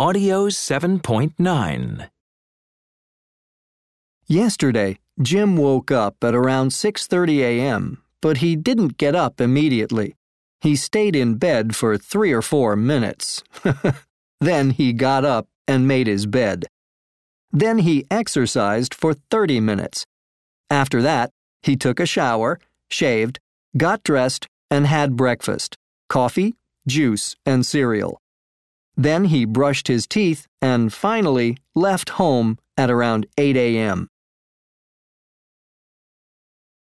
Audio 7.9. Yesterday, Jim woke up at around 6:30 a.m., but he didn't get up immediately. He stayed in bed for 3 or 4 minutes. Then he got up and made his bed. Then he exercised for 30 minutes. After that, he took a shower, shaved, got dressed, and had breakfast: coffee, juice, and cereal. Then he brushed his teeth and finally left home at around 8 a.m.